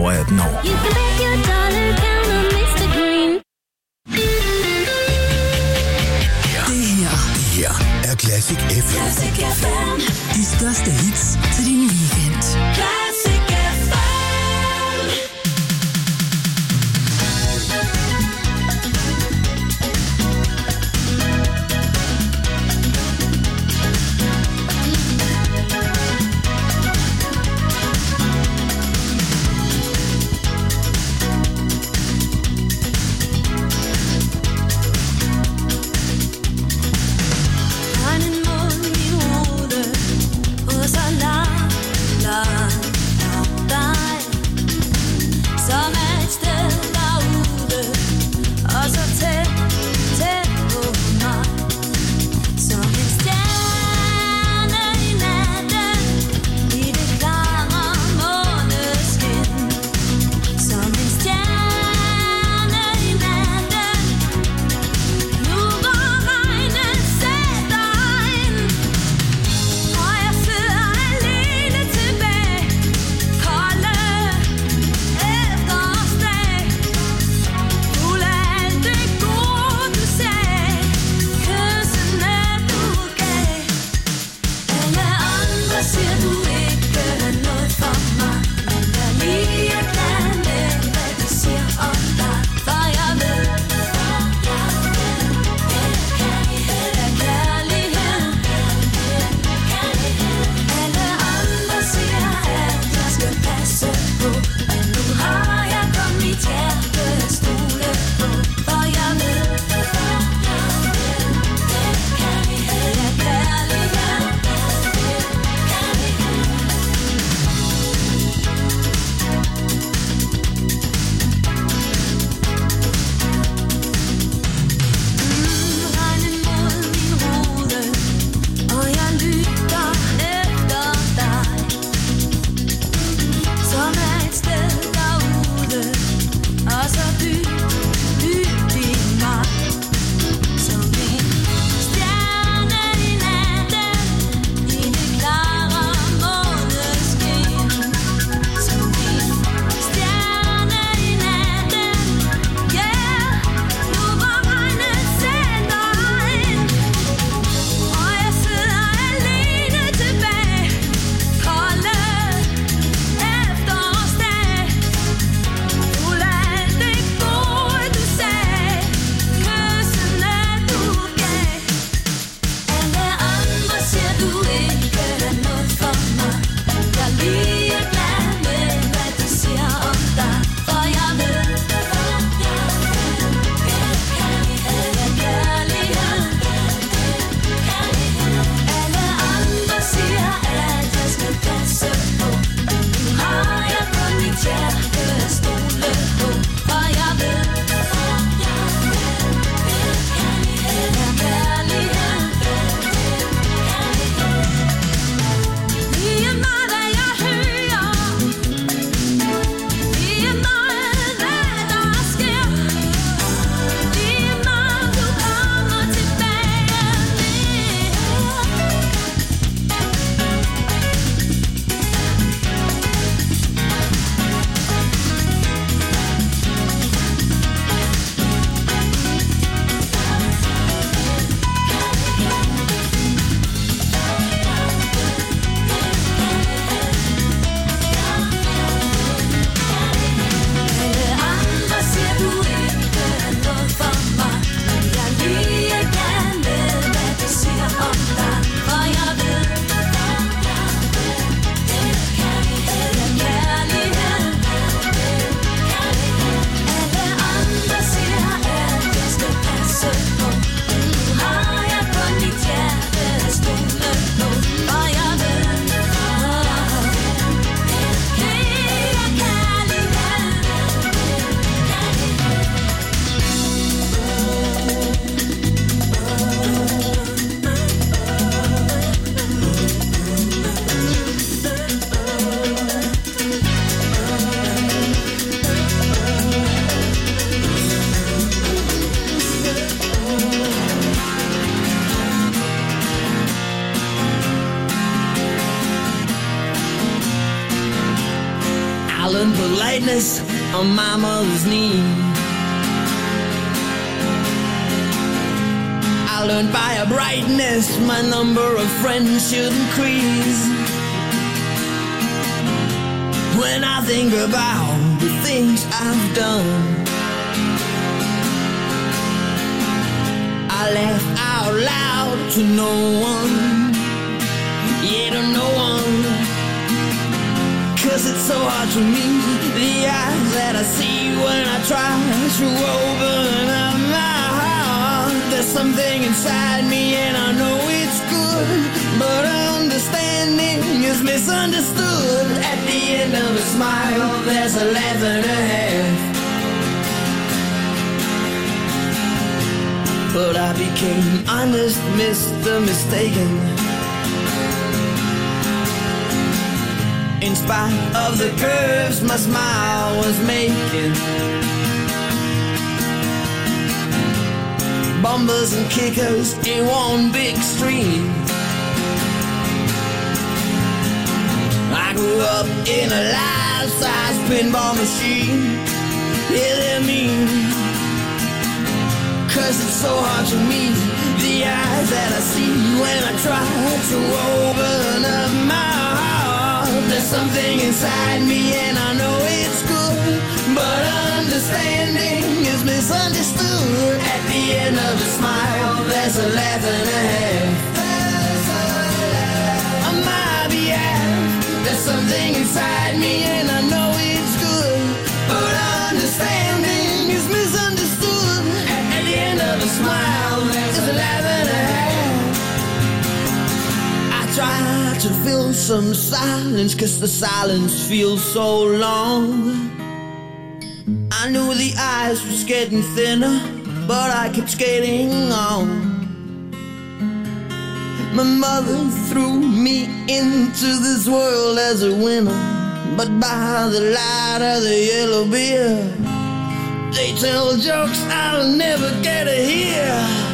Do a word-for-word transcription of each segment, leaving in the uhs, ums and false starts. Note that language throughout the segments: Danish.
over atten år. Det her, det her er Classic F M. Classic F M. De største hits til din weekend. Classic F M. Einen Mond die Rode, wo es allein brightness on my mother's knee. I learned by a brightness my number of friends should increase. When I think about the things I've done, I laugh out loud to no one, yeah, to no one. Cause it's so hard to meet the eyes that I see when I try to open up my heart. There's something inside me and I know it's good, but understanding is misunderstood. At the end of a smile, there's a laugh and a half. But I became honest, Mister Mistaken. In spite of the curves my smile was making, bumpers and kickers in one big stream. I grew up in a life-size pinball machine. Yeah, they're mean, cause it's so hard to meet the eyes that I see when I try to open up my heart. There's something inside me and I know it's good, but understanding is misunderstood. At the end of a smile, there's a laugh and a half. On my behalf, there's something inside me and I know it's good, but understanding is misunderstood. At the end of a smile, there's a laugh and a half. I try to fill some silence, cause the silence feels so long. I knew the ice was getting thinner, but I kept skating on. My mother threw me into this world as a winner, but by the light of the yellow beer, they tell jokes I'll never get to hear.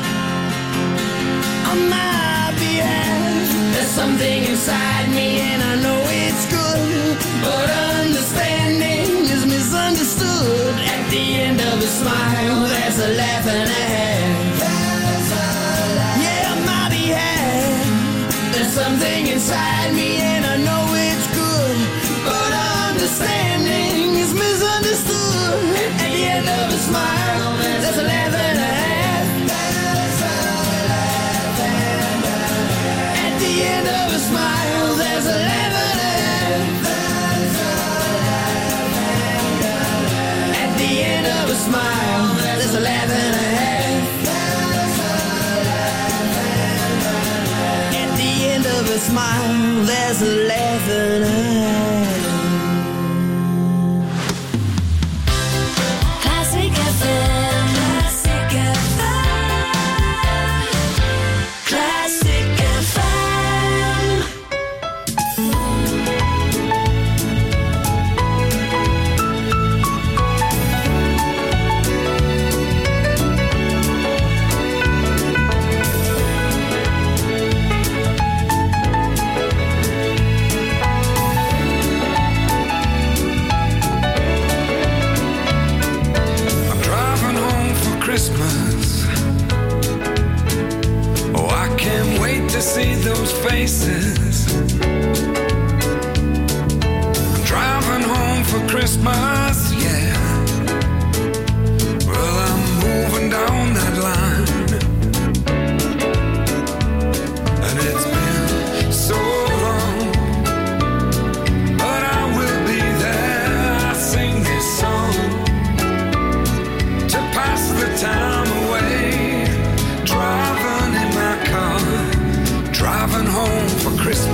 On my behalf, there's something inside me and I know it's good, but understanding is misunderstood. At the end of a smile, there's a laugh and a half. Yeah, on my behalf, there's something inside me and I know it's good, but understanding is misunderstood. At the end of a smile, there's a laugh and a half. At the end of a smile, there's a laugh and a half. At the end of a smile, there's a laugh and a half. At the end of a smile, there's a laugh and a half. Classic F M, Classic F M, Classic F M. Christmas. Oh, I can't wait to see those faces. I'm driving home for Christmas, yeah. Well, I'm moving down that line, and it's been so long, but I will be there. I sing this song to pass the time away, driving in my car, driving home for Christmas.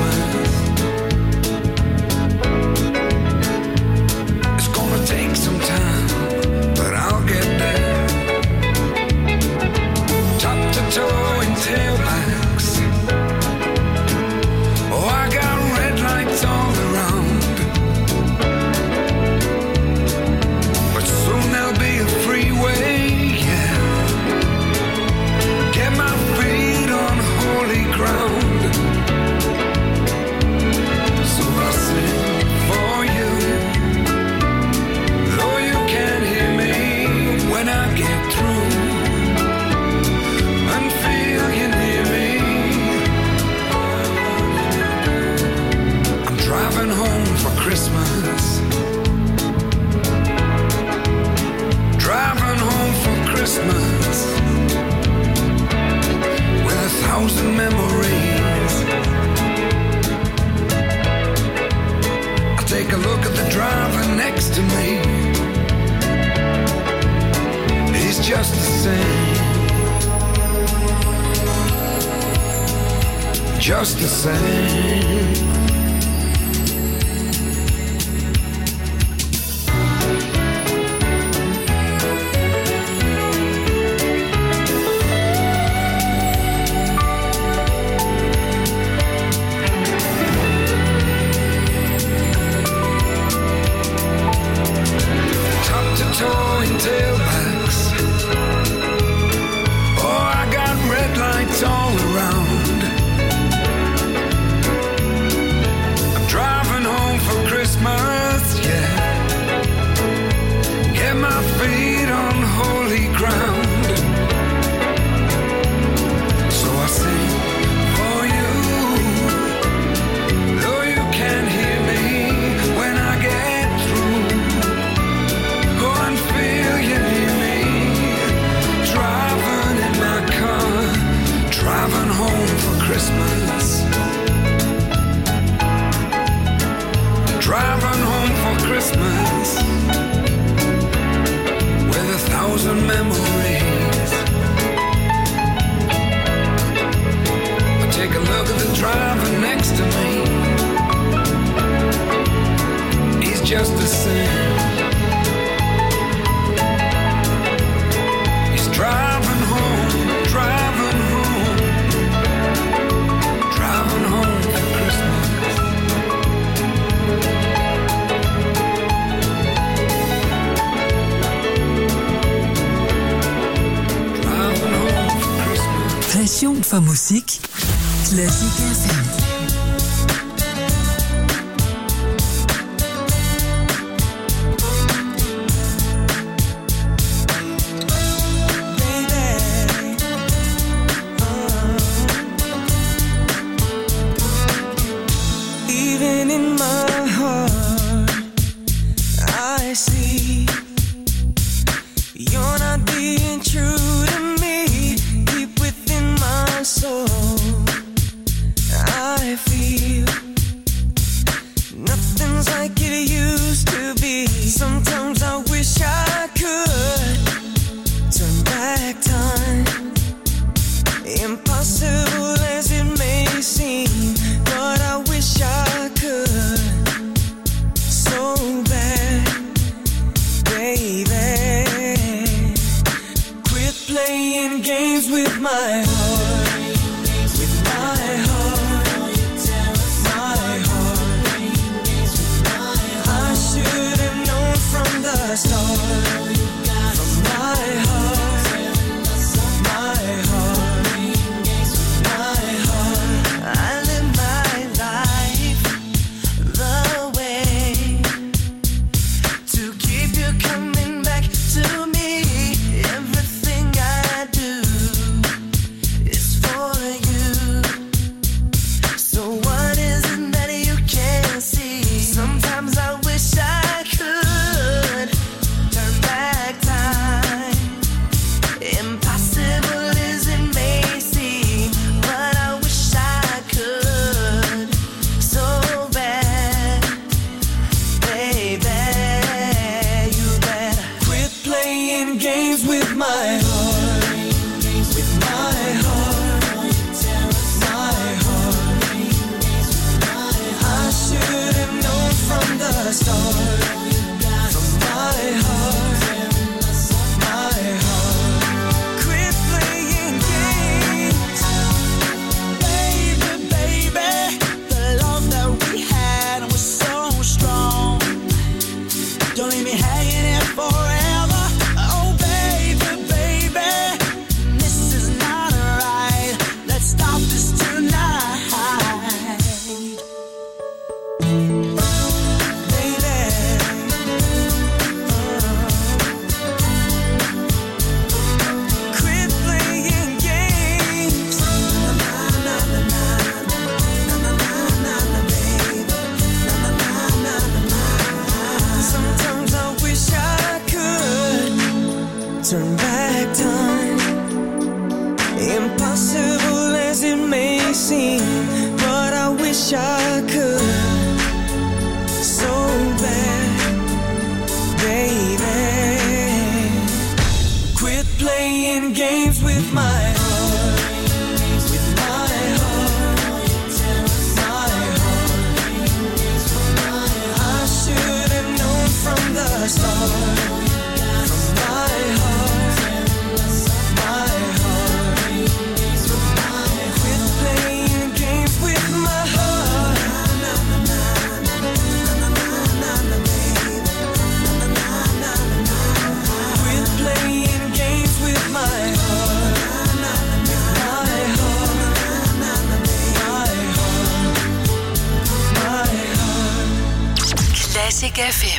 me. He's just the same, just the same. Towing tailbacks. Oh, I got red lights all around. I'm driving home for Christmas, yeah. Get my feet on holy ground. So I sing for you, though you can't hear me when I get through. Feel you near me, driving in my car, driving home for Christmas, driving home for Christmas, with a thousand memories. I take a look at the driver next to me, he's just the same. Driving home, driving home, driving home for Christmas. Driving home for Christmas. Passion for musik. Classic F M. wish I could so bad, playing games with my heart, with my heart, my heart. I should have known from the start, from my heart, my heart. Quit playing games with my heart. Quit playing games with my heart, my heart, my heart, my heart. Classic F M.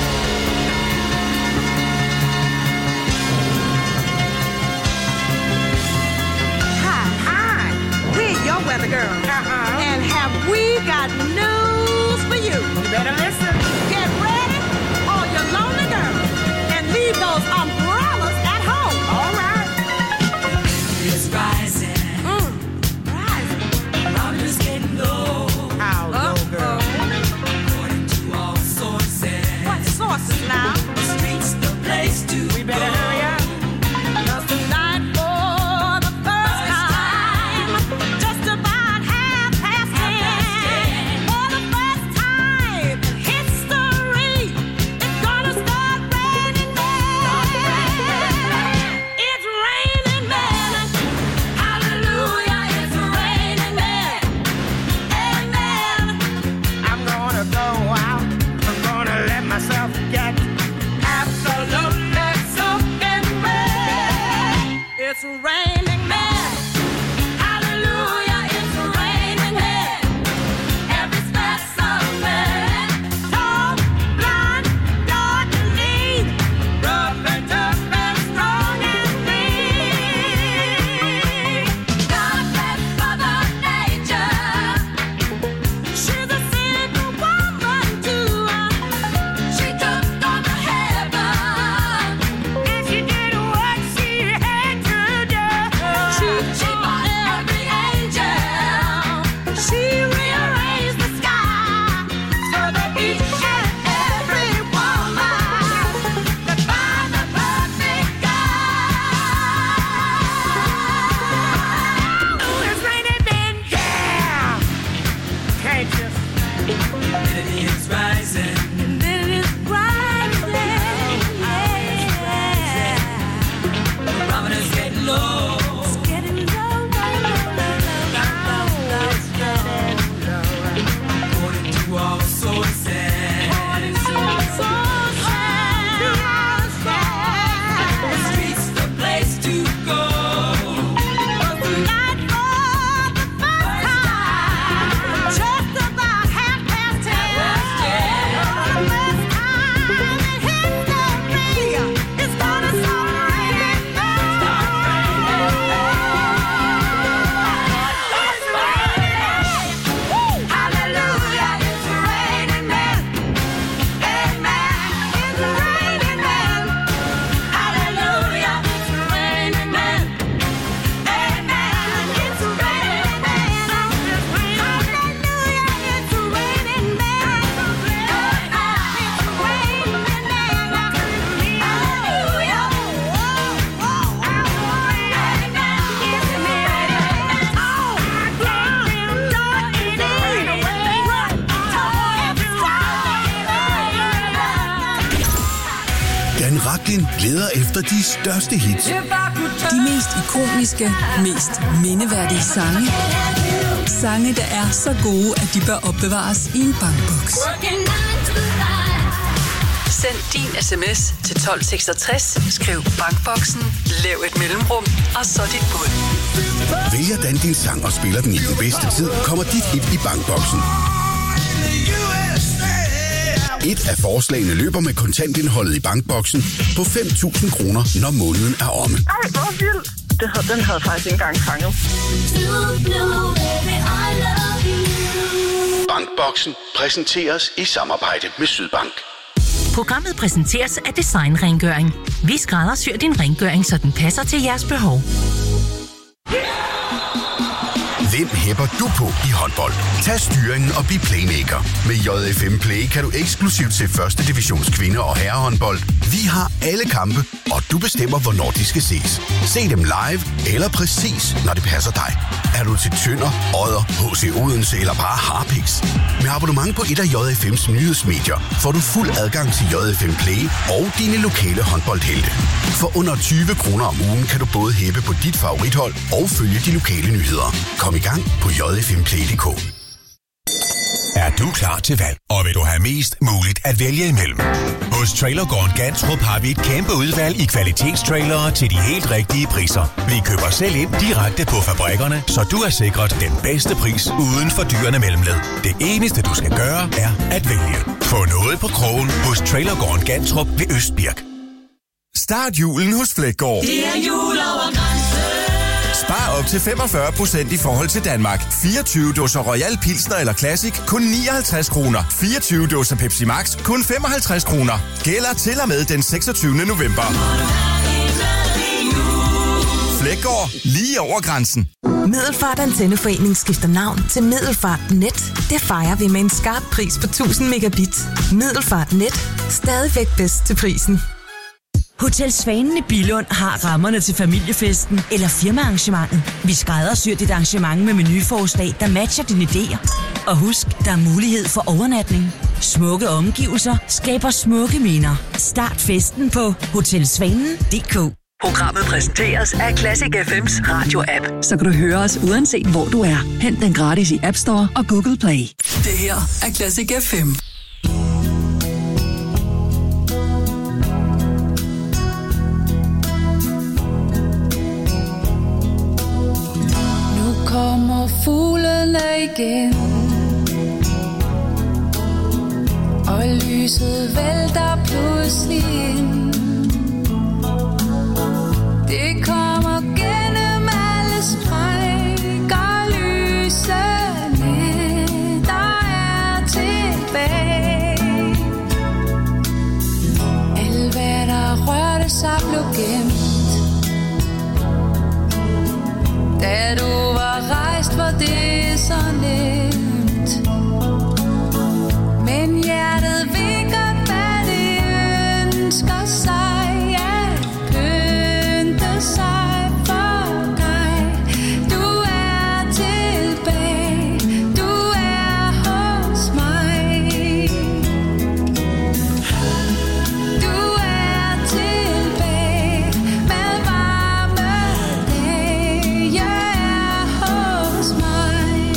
Hi, hi. We're your weather girl. Uh-huh. And have we got news for you? You better listen. Get ready, all your lonely girls, and leave those umbrellas at home. All right. It's rising. Mm. Rising. Robbers getting low. How low, girl? According to all sources. What sources now? The streets, the place to We better go. hurry up. 'Cause tonight, for the first time, just about half past ten, for the first time in history, it's gonna start raining men. It's raining men. Hallelujah, it's raining men. Amen. I'm gonna go out. I'm gonna let myself get absolutely Soaking wet. It's raining men. Hallelujah, it's raining men. Every specimen, tall, blind, dark and lean, rough and tough and strong and mean. God bless Mother Nature. She's a single woman too. She took on the heaven, and she did what she had to do. She, she bought every angel. She rearranged the sky so that each and every woman could find the perfect guy. Ooh, it's raining men, yeah. Can't you? It is rising. And then it's rising, yeah. Robbers getting low. It's getting low, low, low, low, low, low. According to all sources. According to our sources, The streets, the place to go. tonight for the first time, just about half past ten. For the first time in history, it's gonna start raining. It's raining. Hallelujah, it's raining men. Amen. It's raining men. Hallelujah, it's raining men. Amen. It's raining men. Hallelujah, it's raining men. It's raining men. Hallelujah. Dan Rachlin leder efter de største hits. De mest ikoniske, mest mindeværdige sange. Sange, der er så gode, at de bør opbevares i en bankboks. Send din sms til tolv seksogtres, skriv bankboksen, lav et mellemrum, og så dit bud. Vælger Dan din sang og spiller den i den bedste tid, kommer dit hit i bankboksen. Et af forslagene løber med kontantindholdet i bankboksen på fem tusind kroner, når måneden er omme. Ej, hvor vildt. Det havde, den havde faktisk ikke engang fanget. Bankboksen præsenteres i samarbejde med Sydbank. Programmet præsenteres af Design-rengøring. Vi skræddersyr din rengøring, så den passer til jeres behov. Hvem hæpper du på i håndbold? Tag styringen og bliv playmaker. Med J F M Play kan du eksklusivt se første divisions kvinde- og herrehåndbold. Vi har alle kampe, og du bestemmer, hvornår de skal ses. Se dem live eller præcis, når det passer dig. Er du til Tønder, Odder, H C Odense eller bare Harpiks? Med abonnement på et af J F M's nyhedsmedier får du fuld adgang til J F M Play og dine lokale håndboldhelte. For under tyve kroner om ugen kan du både hæppe på dit favorithold og følge de lokale nyheder. Kom i gang på j f m play punktum d k. Er du klar til valg, og vil du have mest muligt at vælge imellem? Hos Trailergården Gantrup har vi et kæmpe udvalg i kvalitetstrailere til de helt rigtige priser. Vi køber selv ind direkte på fabrikkerne, så du er sikret den bedste pris uden for dyrene mellemled. Det eneste du skal gøre er at vælge. Få noget på krogen hos Trailergården Gantrup ved Østbirk. Start julen hos Flækgaard. Det er jul over grænsen. Spar op til femogfyrre procent i forhold til Danmark. fireogtyve dåser Royal Pilsner eller Classic kun nioghalvtreds kroner. fireogtyve dåser Pepsi Max kun femoghalvtreds kroner. Gælder til og med den seksogtyvende november. Flækgaard, lige over grænsen. Middelfart Antenneforening skifter navn til Middelfart Net. Det fejrer vi med en skarp pris på tusind megabit. Middelfart Net. Stadigvæk bedst til prisen. Hotel Svanen i Billund har rammerne til familiefesten eller firmaarrangementet. Vi skræddersyr dit arrangement med menuforslag, der matcher dine idéer. Og husk, der er mulighed for overnatning. Smukke omgivelser skaber smukke minder. Start festen på hotel svanen punktum d k. Programmet præsenteres af Classic F M's radio-app, så kan du høre os uanset hvor du er. Hent den gratis i App Store og Google Play. Det her er Classic F M. Kommer fuglene igen, og lyset vælter pludselig ind. Det kommer gennem alle sprækker, lysene, der er tilbage. Alt hvad der rørte sig blev gemt, da du var rejst, var det så nemt. Men hjertet ved godt, hvad det ønsker sig, at pynte sig for dig. Du er tilbage, du er hos mig. Du er tilbage med varme dage. Jeg er hos mig.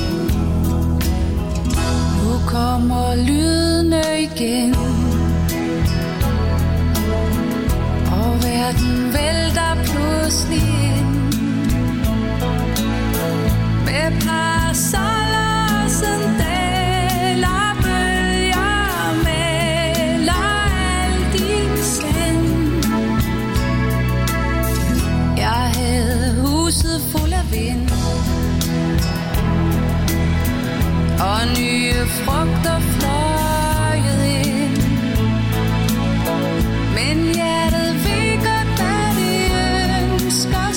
Nu kommer lydene igen, og verden vælter pludselig ind. Med parasoller og sandaler, bølger maler alt i sand. Jeg havde huset fuld af vind, og nye frugter fløjet ind. Men hjertet ved godt, hvad det ønsker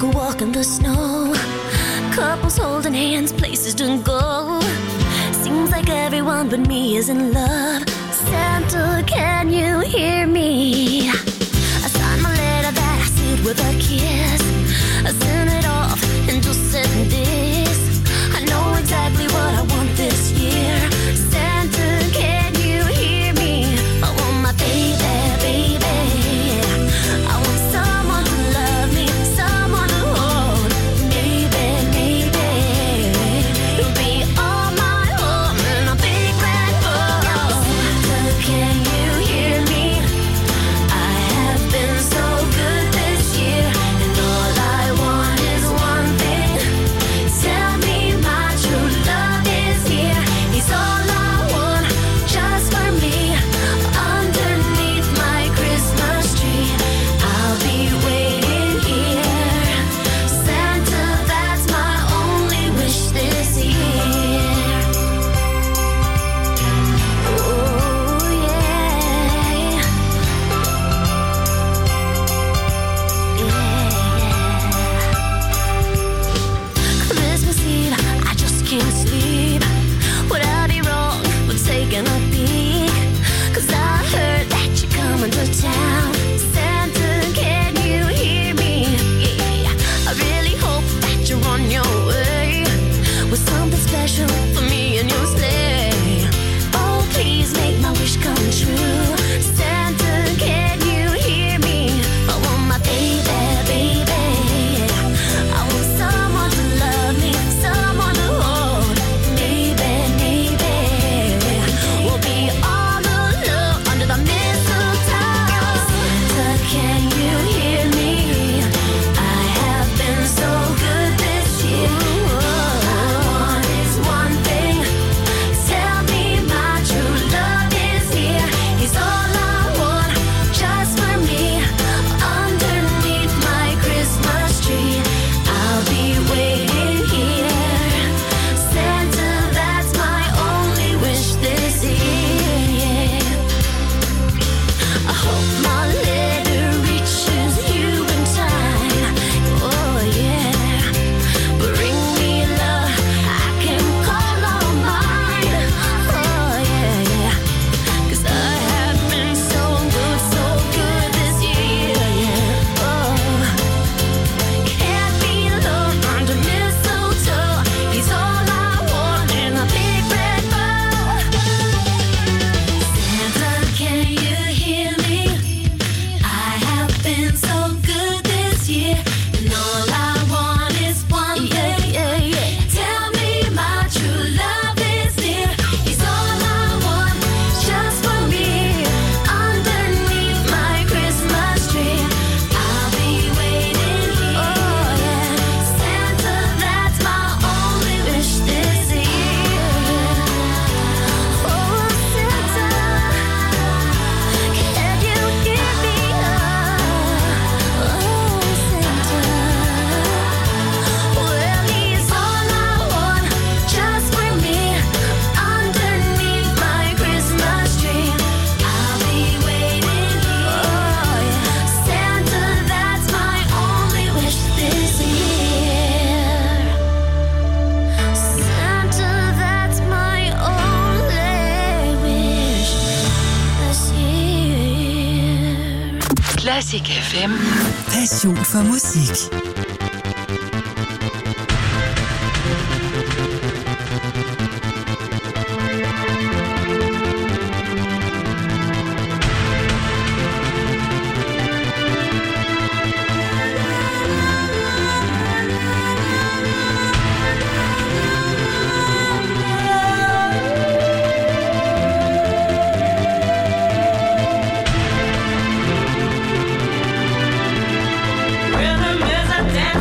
a walk in the snow. Couples holding hands, places to go. Seems like everyone but me is in love. Santa, can you hear me? I signed my letter that I sealed with a kiss. I sent it off and just said this: I know exactly what I want this year. Santa, can you hear me? I want my baby, baby. I want someone to love me, someone to hold. Maybe, maybe you'll be all my home in a big red bowl. Santa, can you hear me? I have been so good this year, and all I want is one thing. Tell me my true love is here. He's all I want, just for me. Underneath my Christmas tree, I'll be waiting here. Santa, that's my only wish this year. Oh yeah, yeah. Christmas Eve, I just can't sleep. Would I be wrong for taking a peek? 'Cause I heard that you're coming to town. Santa, can you hear me? Yeah, I really hope that you're on your way with something special for me and your sleigh. Oh, please make my wish come true. Santa, can you hear me? I want my baby, baby. I want someone to love me, someone to hold. Maybe, maybe we'll be all alone under the mistletoe. Santa, can you hear me? I have been so good this year. All I want is one thing. Tell me my true love is here. He's all I want, just for me. Underneath my Christmas tree, I'll be waiting here. Santa, that's my only wish this year. I hope my letter reaches you in time. Oh yeah, bring me love I can call on mine. Oh yeah, yeah. 'Cause I have been so good, so good this year. Yeah. Oh, can't be alone under mistletoe. He's all I want in a big red bowl. Santa, can you hear me? I have been so good this year, and all I want is one thing. Yeah, yeah, yeah. Tell me my true love is here. He's all I want, just for me. Underneath my Christmas tree, I'll be waiting here. Oh yeah, Santa, that's my only wish this year. Oh Santa, can you hear me? Oh Santa, well he's all I want, just for me. Underneath my Christmas tree, I'll be waiting here. Oh yeah, Santa, that's my only wish this year. Santa, that's my only wish this year. Classic F M. Passion for musik. Rhythm is a dance.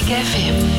F M.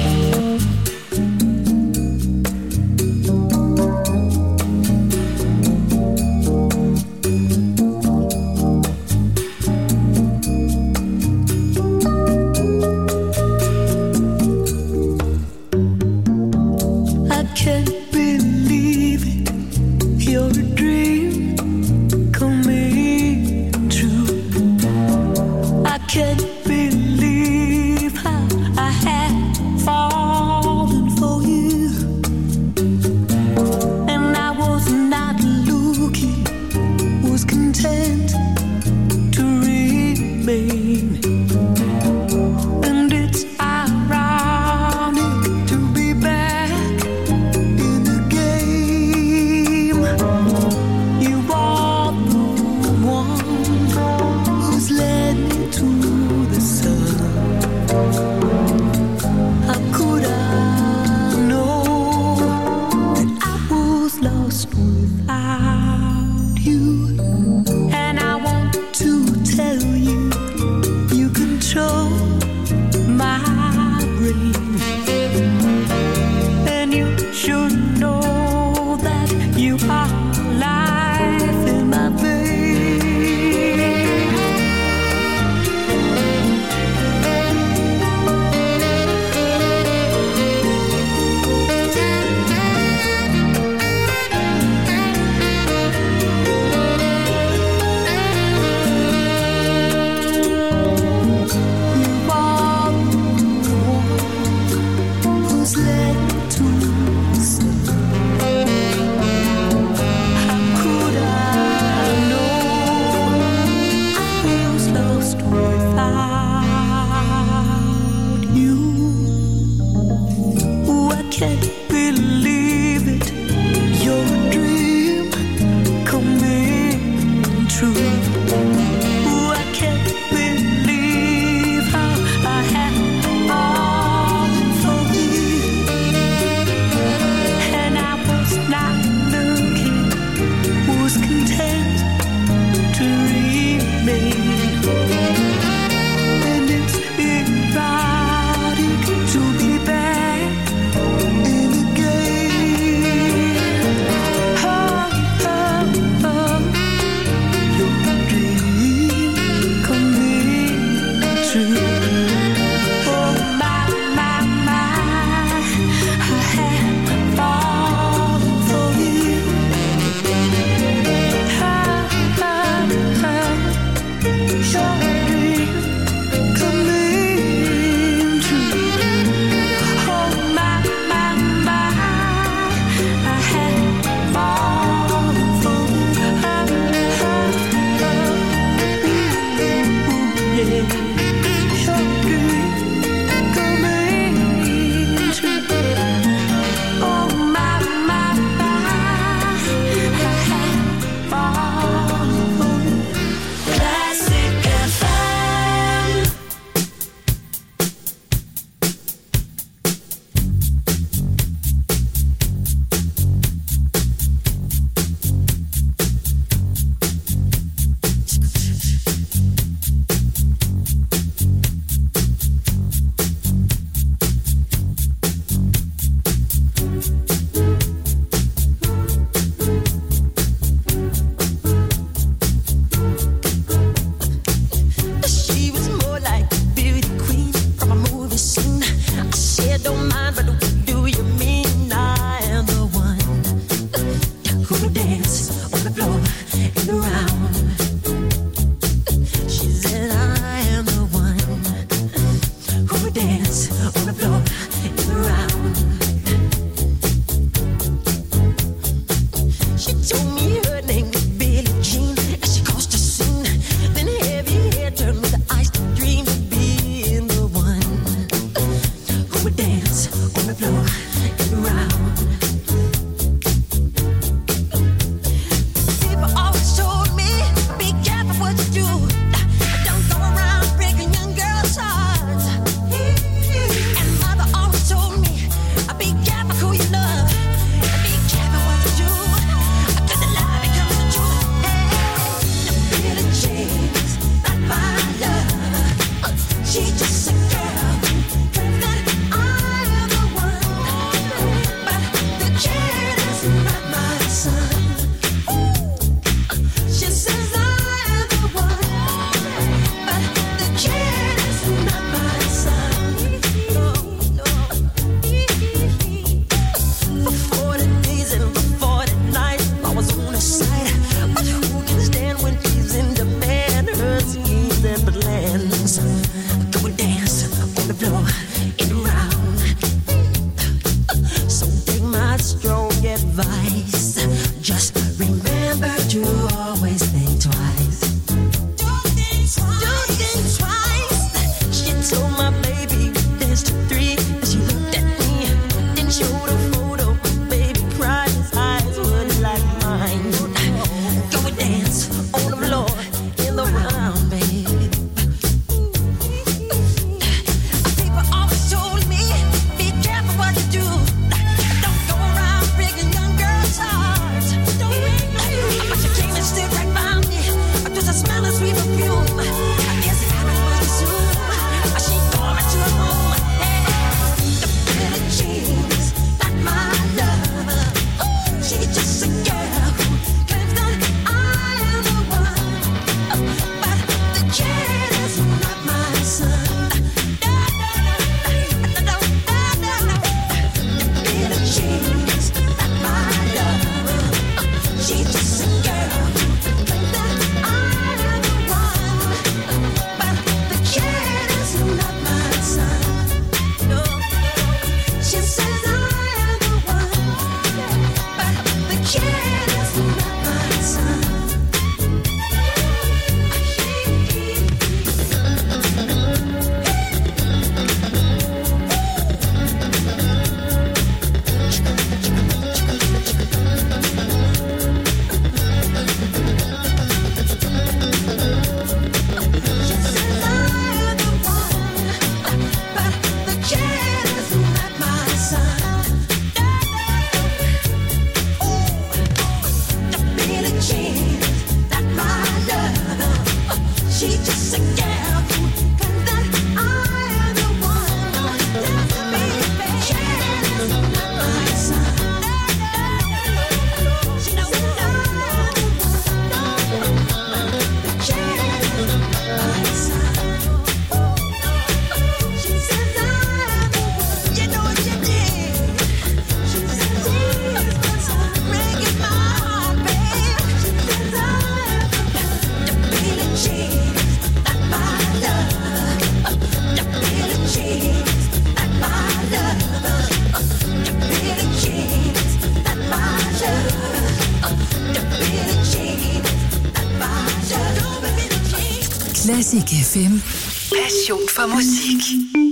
Classic F M. Passion for musik.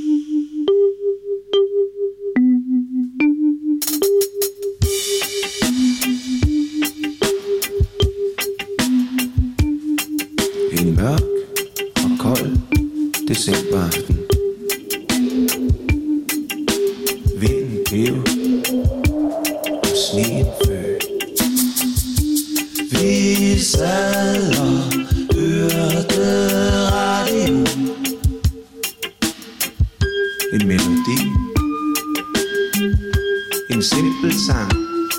En mørk og kold decemberaften. Vinden pev og sneen føg. Vi sad og hørte radio. En melodi. En simpel sang.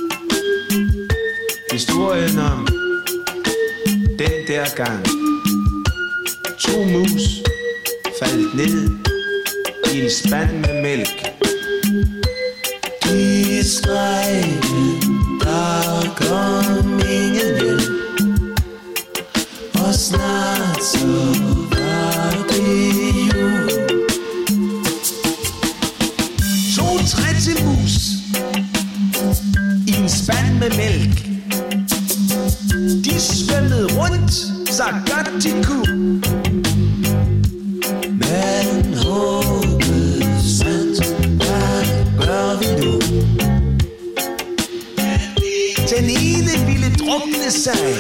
Historien om den der gang to mus faldt ned i en spand med mælk. De skreg, der kom ingen hjælp. Og snart så var det jul. To trættemus i en spand med mælk. De svømmede rundt, så godt de kunne. Men håbet sandt, hvad gør vi nu? Den ene ville drukne sig,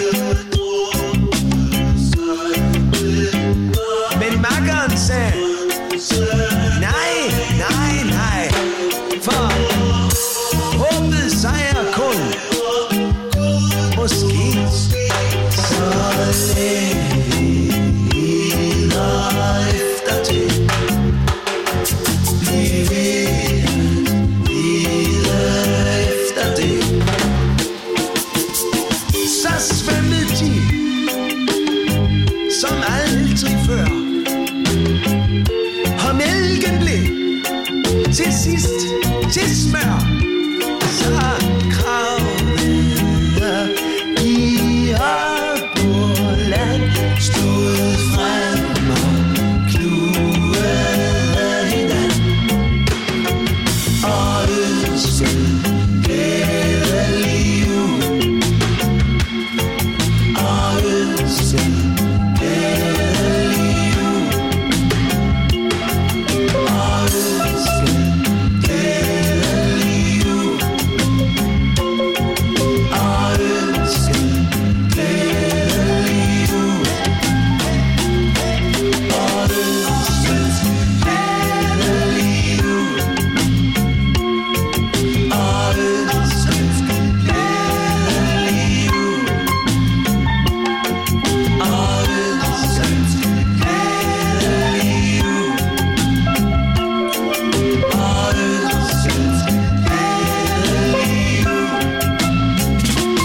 men makkeren sagde, nej, nej, nej, for håbet sejrer kun. Måske så længe videre efter det. Vi vil videre efter det. Så svømmede de som aldrig før. Og mælken blev til sidst til smør. Så kravlede i Opland, stod frem og kluede hinanden og ønskede glædelig jul. Og ønskede glædelig jul. Og ønskede glædelig jul. Og ønskede glædelig jul. Og ønskede glædelig jul. Og ønskede glædelig jul. Og ønskede glædelig jul. Og ønskede glædelig jul.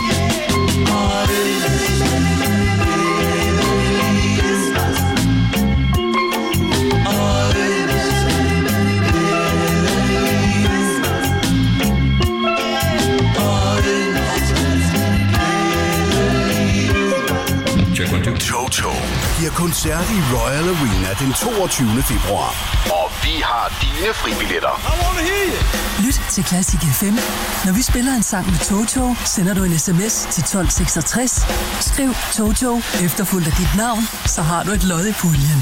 Toto giver koncert i Royal Arena den toogtyvende februar. Og vi har dine fribilletter. Lyt til Classic F M. Når vi spiller en sang med Toto, sender du en sms til tolv seksogtres. Skriv Toto efterfulgt af dit navn, så har du et lod i puljen.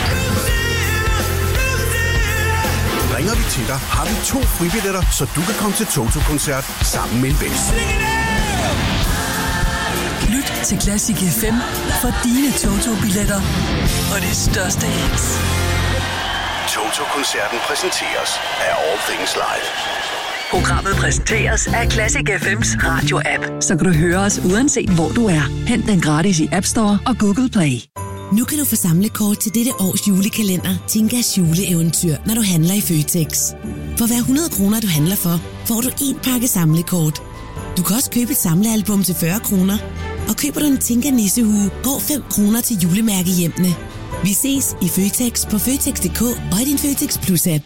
Ringer vi til dig, har vi to fribilletter, så du kan komme til Toto-koncert sammen med en ven. Lyt til Classic F M for dine Toto-billetter og de største hits. Toto-koncerten præsenteres af All Things Live. Programmet præsenteres af Classic F M's radio-app, så kan du høre os uanset hvor du er. Hent den gratis i App Store og Google Play. Nu kan du få samlekort til dette års julekalender, Tinkas juleeventyr, når du handler i Føtex. For hver hundrede kroner, du handler for, får du en pakke samlekort. Du kan også købe et samlealbum til fyrre kroner. Og køber du en Tinka nissehue, går fem kroner til julemærkehjemmene. Vi ses i Føtex på Føtex punktum d k og i din Føtex Plus-app.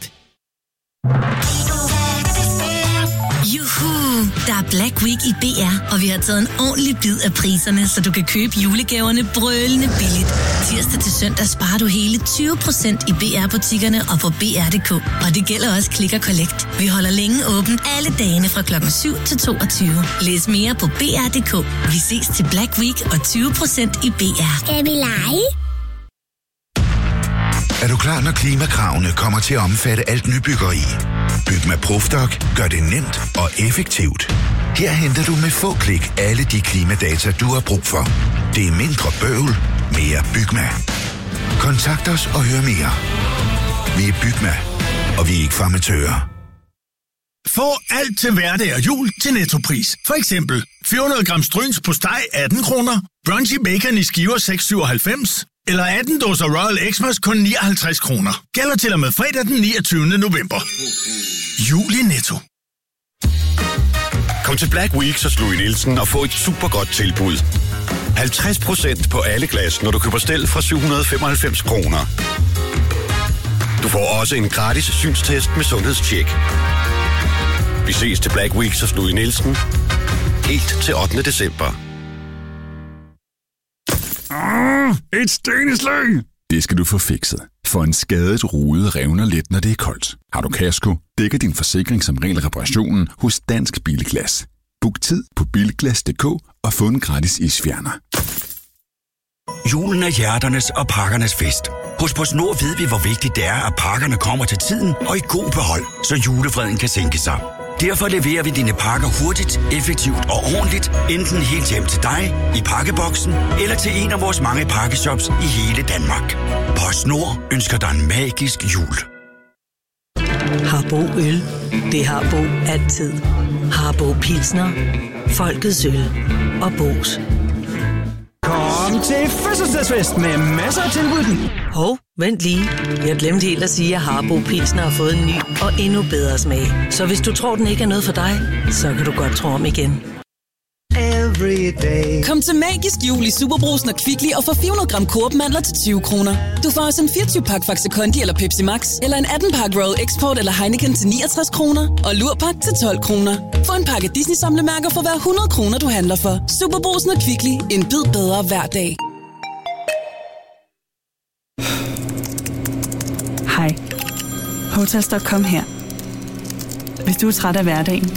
Juhu! Der er Black Week i B R, og vi har taget en ordentlig bid af priserne, så du kan købe julegaverne brølende billigt. Tirsdag til søndag sparer du hele tyve procent i B R-butikkerne og på b r punktum d k. Og det gælder også Click og Collect. Vi holder længe åbent alle dagene fra klokken syv til toogtyve. Læs mere på b r punktum d k. Vi ses til Black Week og tyve procent i B R. Skal vi lege? Er du klar, når klimakravene kommer til at omfatte alt nybyggeri? Bygma Profdoc gør det nemt og effektivt. Her henter du med få klik alle de klimadata, du har brug for. Det er mindre bøvl, mere Bygma. Kontakt os og hør mere. Vi er Bygma, og vi er ikke farmatører. Få alt til hverdag og jul til Nettopris. For eksempel fire hundrede gram Stryns på steg atten kroner, Brunchy Bacon i skiver seks syvoghalvfems eller atten dåser Royal Xmas kun nioghalvtreds kroner. Gælder til og med fredag den niogtyvende november. Jul i Netto. Kom til Black Week, så Louis Nielsen og få et super godt tilbud. halvtreds procent på alle glas, når du køber stel fra syv hundrede femoghalvfems kroner. Du får også en gratis synstest med sundhedstjek. Vi ses til Black Week, så Louis Nielsen. Helt til ottende december. Ah, et steneslag! Det skal du få fikset. For en skadet rude revner let, når det er koldt. Har du kasko, dækker din forsikring som regel reparationen hos Dansk Bilglas. Book tid på bilglas punktum d k og få en gratis isfjerner. Julen er hjerternes og pakkernes fest. Hos PostNord ved vi, hvor vigtigt det er, at pakkerne kommer til tiden og i god behold, så julefreden kan sænke sig. Derfor leverer vi dine pakker hurtigt, effektivt og ordentligt, enten helt hjem til dig, i pakkeboksen, eller til en af vores mange pakkeshops i hele Danmark. PostNord ønsker dig en magisk jul. Harbo Øl. Det har Bo altid. Harbo Pilsner. Folkets øl. Og Bo's. Kom til fødselsdagsfest med masser af tilbud. Hov, vent lige. Jeg glemte helt at sige, at Harbo Pilsner har fået en ny og endnu bedre smag. Så hvis du tror, den ikke er noget for dig, så kan du godt tro om igen. Kom til Magisk Jul i Superbrusen og Kvickly og få fire hundrede gram Coop-mandler til tyve kroner. Du får også en fireogtyve pakke Faxe Kondi eller Pepsi Max, eller en atten pakke Royal Export eller Heineken til niogtres kroner, og Lurpak til tolv kroner. Få en pakke Disney-samlemærker for hver hundrede kroner, du handler for. Superbrusen og Kvickly. En bid bedre hver dag. Hej. Hotels punktum com her. Hvis du er træt af hverdagen,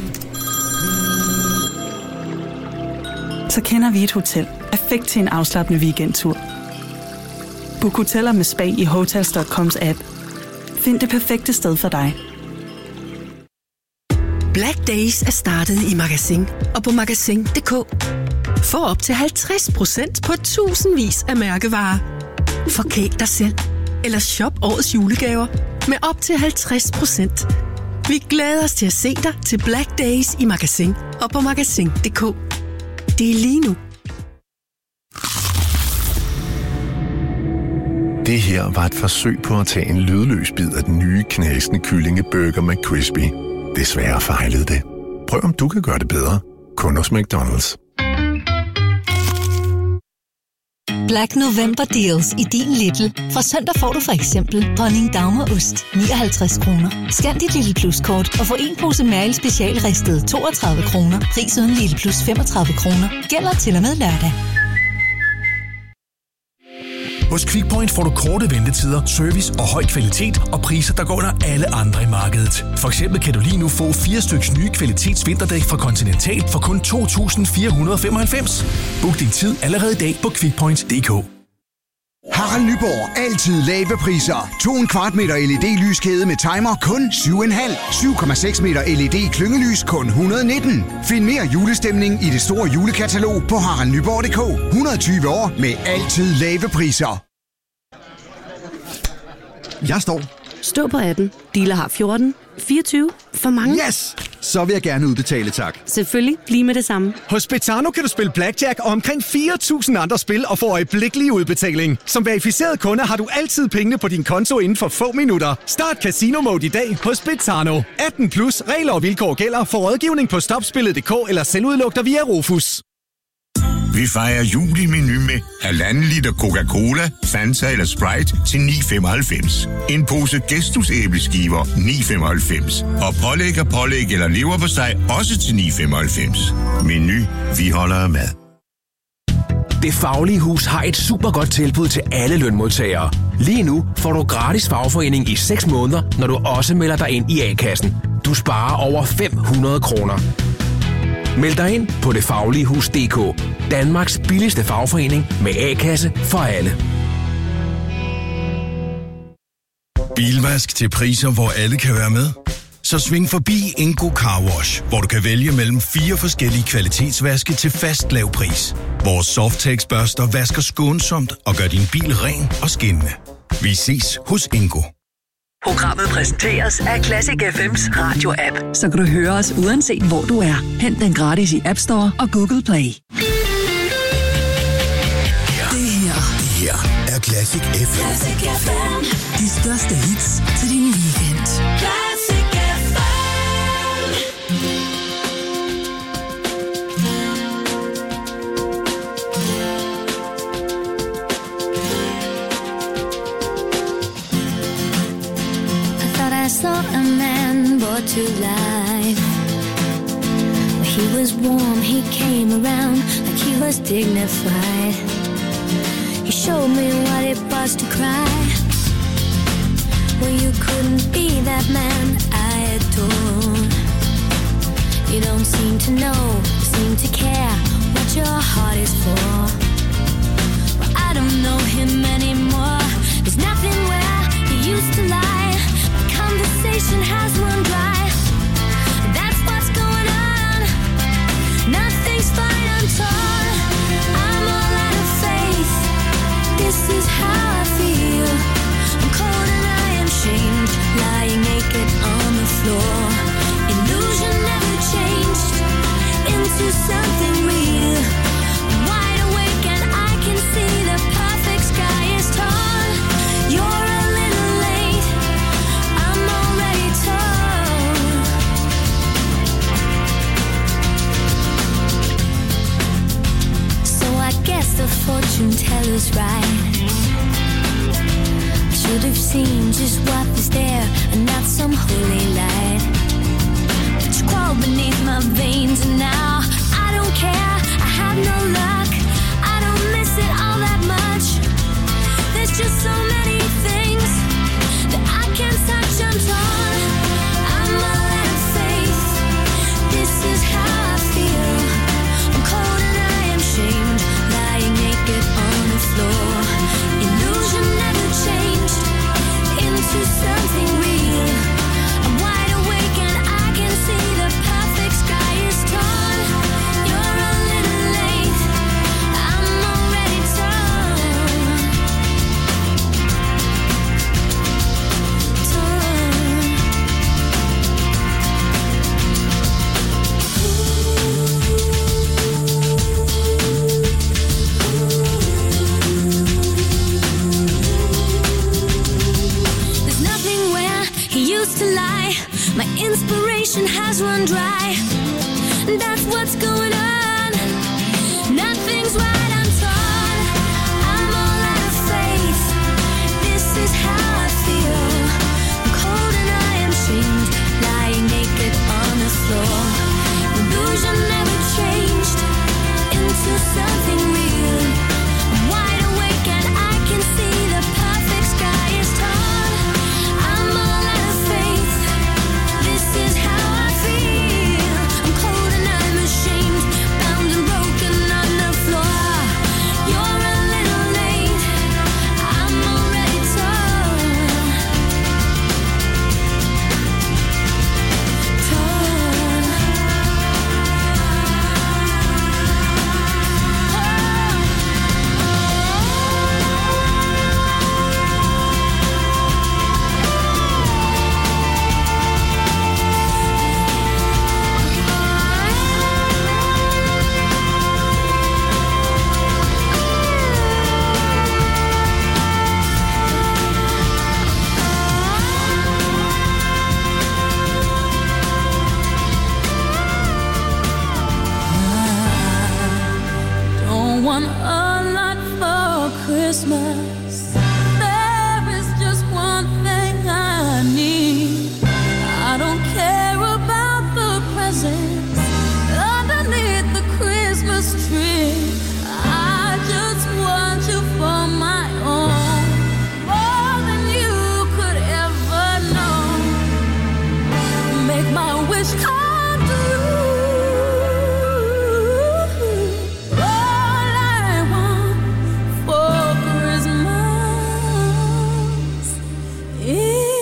så kender vi et hotel. Perfekt til en afslappende weekendtur. Book hoteller med spa i Hotels punktum coms app. Find det perfekte sted for dig. Black Days er startet i Magasin og på magasin punktum d k. Få op til halvtreds procent på tusindvis af mærkevarer. Forkæl dig selv eller shop årets julegaver med op til halvtreds procent. Vi glæder os til at se dig til Black Days i Magasin og på magasin punktum d k. Det er lige nu. Det her var et forsøg på at tage en lydløs bid af den nye knasende kyllingeburger McCrispy. Desværre fejlede det. Prøv om du kan gøre det bedre. Kun hos McDonald's. Black November Deals i din Lidl. Fra søndag får du for eksempel Dronning Dagmarost nioghalvtreds kroner. Scan dit Lidl Plus-kort og få en pose Mærel Special ristet toogtredive kroner. Pris uden Lidl Plus femogtredive kroner. Gælder til og med lørdag. Hos Quickpoint får du korte ventetider, service og høj kvalitet og priser, der går under alle andre i markedet. For eksempel kan du lige nu få fire styks nye kvalitetsvinterdæk fra Continental for kun to tusind fire hundrede og femoghalvfems. Book din tid allerede i dag på quickpoint punktum d k. Harald Nyborg. Altid lave priser. To en kvart meter L E D-lyskæde med timer kun syv komma fem. syv komma seks meter L E D klyngelys kun et hundrede og nitten. Find mere julestemning i det store julekatalog på harald nyborg punktum d k. et hundrede og tyve år med altid lave priser. Jeg står. Stå på appen. Dealer har fjorten. fireogtyve. For mange. Yes! Så vil jeg gerne udbetale, tak. Selvfølgelig. Lige med det samme. Hos Betano kan du spille blackjack og omkring fire tusind andre spil og få øjeblikkelig udbetaling. Som verificeret kunde har du altid pengene på din konto inden for få minutter. Start Casino Mode i dag hos Betano. atten plus. Regler og vilkår gælder. For rådgivning på stopspillet punktum d k eller selvudluk dig via Rufus. Vi fejrer jul i menu med halvanden liter Coca-Cola, Fanta eller Sprite til ni femoghalvfems. En pose Gestus æbleskiver ni femoghalvfems. Og pålæg og pålæg eller leverpostej også til ni femoghalvfems. Menu, vi holder af mad. Det Faglige Hus har et super godt tilbud til alle lønmodtagere. Lige nu får du gratis fagforening i seks måneder, når du også melder dig ind i A-kassen. Du sparer over fem hundrede kroner. Meld dig ind på det faglige hus punktum d k. Danmarks billigste fagforening med A-kasse for alle. Bilvask til priser, hvor alle kan være med? Så sving forbi Ingo Car Wash, hvor du kan vælge mellem fire forskellige kvalitetsvaske til fast lav pris. Vores Softex-børster vasker skånsomt og gør din bil ren og skinnende. Vi ses hos Ingo. Programmet præsenteres af Classic F M's radio-app, så kan du høre os uanset hvor du er. Hent den gratis i App Store og Google Play. Det her, det her er Classic F M. Classic F M. De største hits til din weekend. Classic F M. I saw a man brought to life. He was warm, he came around like he was dignified. He showed me what it was to cry. Well, you couldn't be that man I adored. You don't seem to know, seem to care what your heart is for. Well, I don't know him anymore. There's nothing where he used to lie. Conversation has run dry. That's what's going on. Nothing's fine, I'm torn. I'm all out of faith. This is how I feel. I'm cold and I am shamed, lying naked on the floor. Illusion never changed into something real. I'm wide awake and I can see the perfect sky is torn. You're a little late. I'm already torn. So I guess the fortune teller's right. I should have seen just what was there and not some holy light. But you crawled beneath my veins and now I don't care. I have no luck. I don't miss it all that much. There's just so many things that I can't touch. I'm torn. I'm all out of faith. This is how I feel. I'm cold and I am shamed, lying naked on the floor. Illusion never changed into something real. I'm wide awake and I can see the perfect sky is torn. You're a little late. I'm already torn. Torn. There's nothing where he used to lie. My inspiration has run dry. That's what's going on. Nothing's right, I'm torn. I'm all out of faith. This is how I feel. I'm cold and I am shamed, lying naked on the floor. Illusion never changed into something real. I'm wide awake and I can see the perfect sky is torn. I'm all out of faith. This is how I feel. I'm cold and I'm ashamed, bound and broken on the floor. You're a little late. I'm already torn. Torn. Don't want a lot for Christmas. There is just one thing I need. I don't care about the presents underneath the Christmas tree. I just want you for my own, more than you could ever know. Make my wish come true. All I want for Christmas is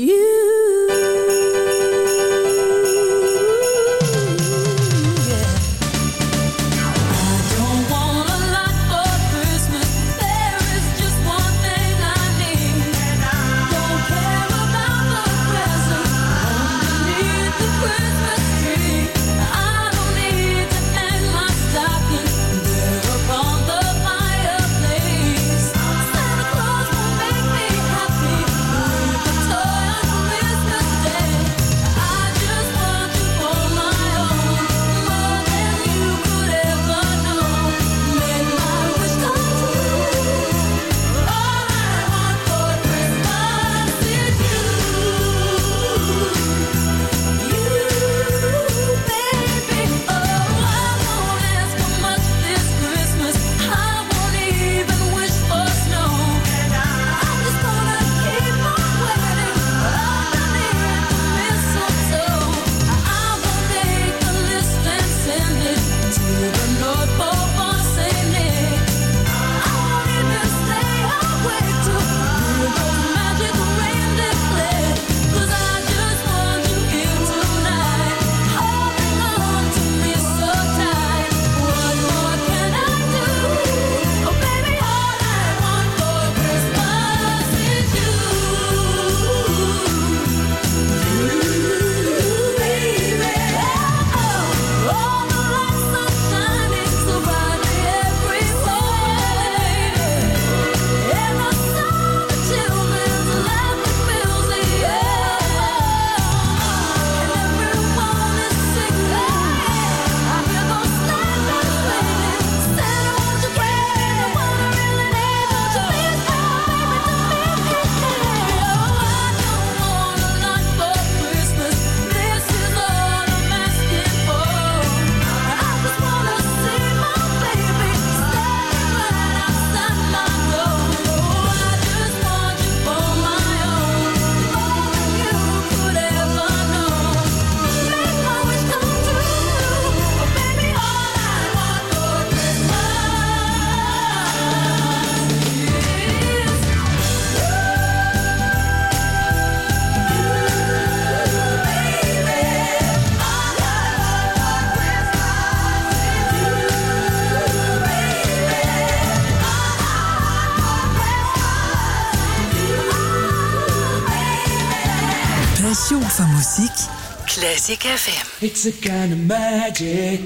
Passion for musik. Classic F M. It's a kind of magic.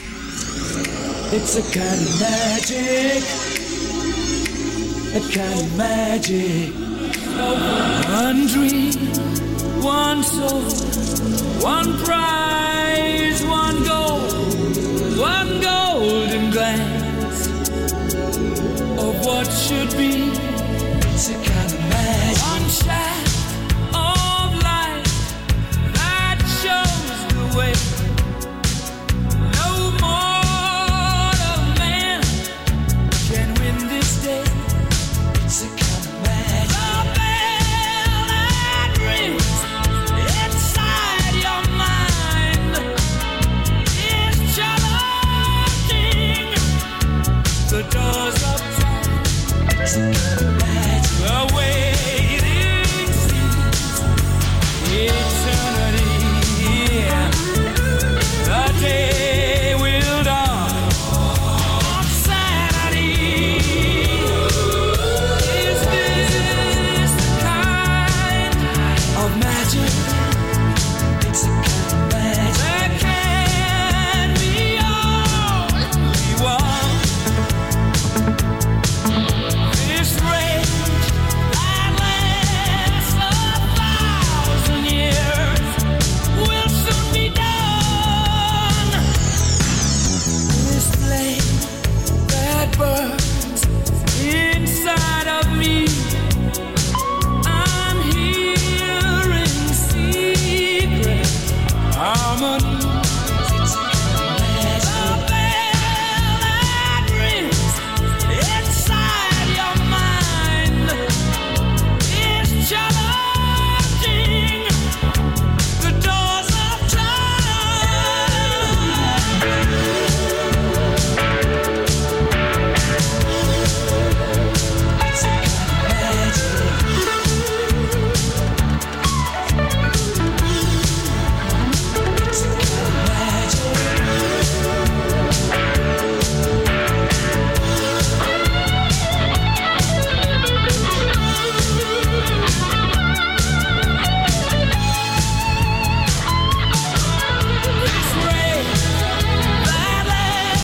It's a kind of magic. A kind of magic. One dream, one soul, one pride.